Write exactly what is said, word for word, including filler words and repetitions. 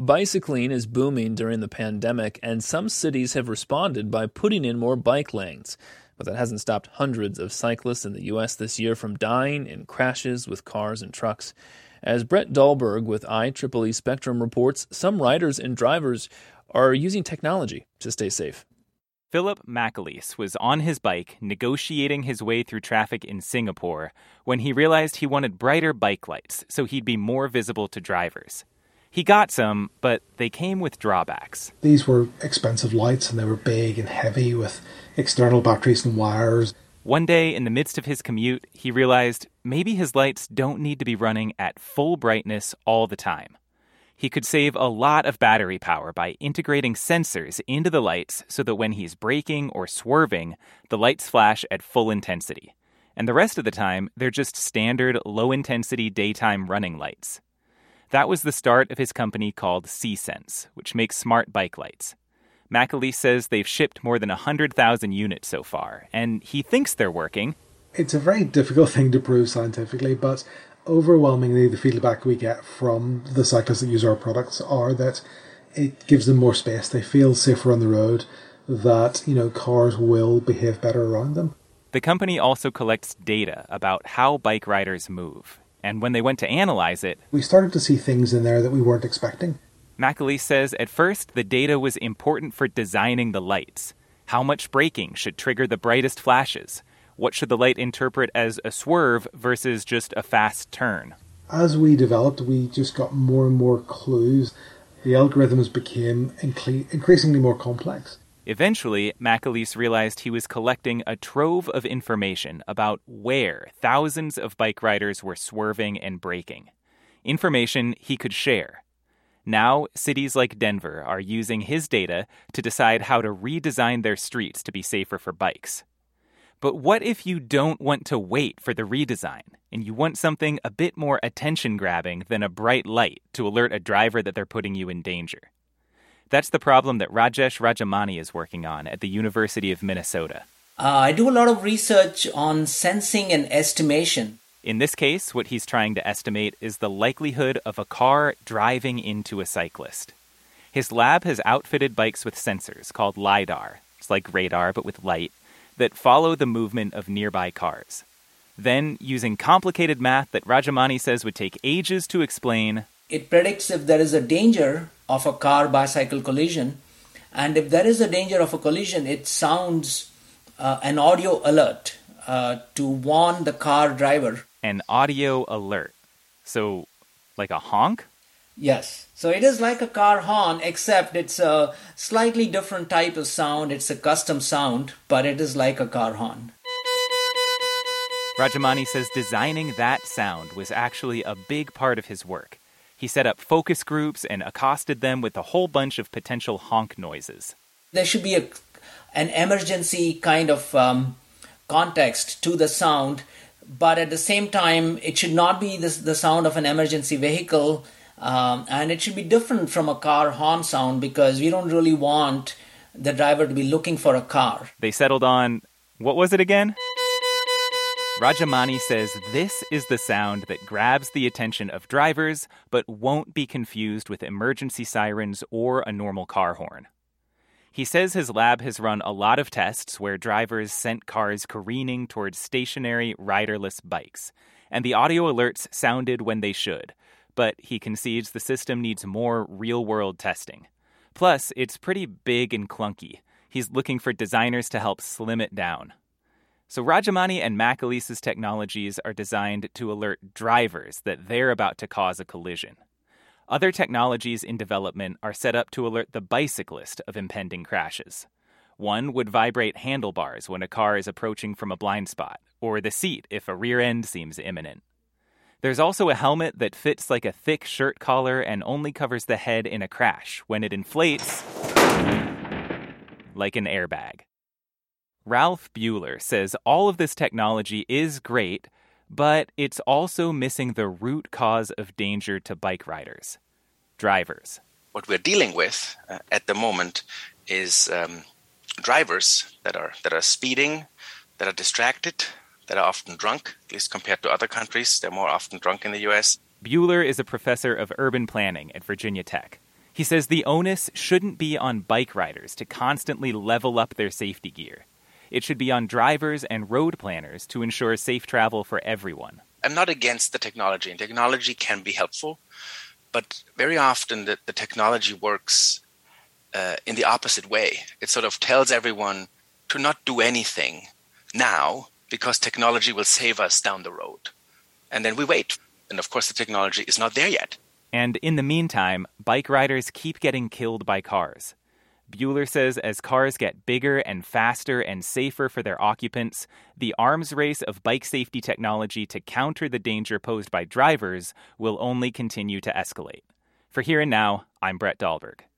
Bicycling is booming during the pandemic, and some cities have responded by putting in more bike lanes. But that hasn't stopped hundreds of cyclists in the U S this year from dying in crashes with cars and trucks. As Brett Dahlberg with I triple E Spectrum reports, some riders and drivers are using technology to stay safe. Philip McAleese was on his bike negotiating his way through traffic in Singapore when he realized he wanted brighter bike lights so he'd be more visible to drivers. He got some, but they came with drawbacks. These were expensive lights and they were big and heavy with external batteries and wires. One day, in the midst of his commute, he realized maybe his lights don't need to be running at full brightness all the time. He could save a lot of battery power by integrating sensors into the lights so that when he's braking or swerving, the lights flash at full intensity. And the rest of the time, they're just standard low-intensity daytime running lights. That was the start of his company called C-Sense, which makes smart bike lights. McAleese says they've shipped more than one hundred thousand units so far, and he thinks they're working. It's a very difficult thing to prove scientifically, but overwhelmingly the feedback we get from the cyclists that use our products are that it gives them more space. They feel safer on the road, that, you know, cars will behave better around them. The company also collects data about how bike riders move. And when they went to analyze it, we started to see things in there that we weren't expecting. McAleese says at first the data was important for designing the lights. How much braking should trigger the brightest flashes? What should the light interpret as a swerve versus just a fast turn? As we developed, we just got more and more clues. The algorithms became incre- increasingly more complex. Eventually, McAleese realized he was collecting a trove of information about where thousands of bike riders were swerving and braking. Information he could share. Now, cities like Denver are using his data to decide how to redesign their streets to be safer for bikes. But what if you don't want to wait for the redesign, and you want something a bit more attention-grabbing than a bright light to alert a driver that they're putting you in danger? That's the problem that Rajesh Rajamani is working on at the University of Minnesota. Uh, I do a lot of research on sensing and estimation. In this case, what he's trying to estimate is the likelihood of a car driving into a cyclist. His lab has outfitted bikes with sensors called LiDAR, it's like radar but with light, that follow the movement of nearby cars. Then, using complicated math that Rajamani says would take ages to explain, it predicts if there is a danger of a car-bicycle collision, and if there is a danger of a collision, it sounds uh, an audio alert uh, to warn the car driver. An audio alert. So, like a honk? Yes. So it is like a car horn, except it's a slightly different type of sound. It's a custom sound, but it is like a car horn. Rajamani says designing that sound was actually a big part of his work. He set up focus groups and accosted them with a whole bunch of potential honk noises. There should be a, an emergency kind of um, context to the sound, but at the same time, it should not be this, the sound of an emergency vehicle, um, and it should be different from a car horn sound because we don't really want the driver to be looking for a car. They settled on, what was it again? Rajamani says this is the sound that grabs the attention of drivers, but won't be confused with emergency sirens or a normal car horn. He says his lab has run a lot of tests where drivers sent cars careening towards stationary, riderless bikes, and the audio alerts sounded when they should, but he concedes the system needs more real-world testing. Plus, it's pretty big and clunky. He's looking for designers to help slim it down. So Rajamani and McAleese's technologies are designed to alert drivers that they're about to cause a collision. Other technologies in development are set up to alert the bicyclist of impending crashes. One would vibrate handlebars when a car is approaching from a blind spot, or the seat if a rear end seems imminent. There's also a helmet that fits like a thick shirt collar and only covers the head in a crash when it inflates like an airbag. Ralph Buehler says all of this technology is great, but it's also missing the root cause of danger to bike riders: drivers. What we're dealing with uh, at the moment is um, drivers that are that are speeding, that are distracted, that are often drunk, at least compared to other countries. They're more often drunk in the U S. Buehler is a professor of urban planning at Virginia Tech. He says the onus shouldn't be on bike riders to constantly level up their safety gear. It should be on drivers and road planners to ensure safe travel for everyone. I'm not against the technology, and technology can be helpful, but very often the, the technology works uh, in the opposite way. It sort of tells everyone to not do anything now because technology will save us down the road. And then we wait. And of course, the technology is not there yet. And in the meantime, bike riders keep getting killed by cars. Buehler says as cars get bigger and faster and safer for their occupants, the arms race of bike safety technology to counter the danger posed by drivers will only continue to escalate. For Here and Now, I'm Brett Dahlberg.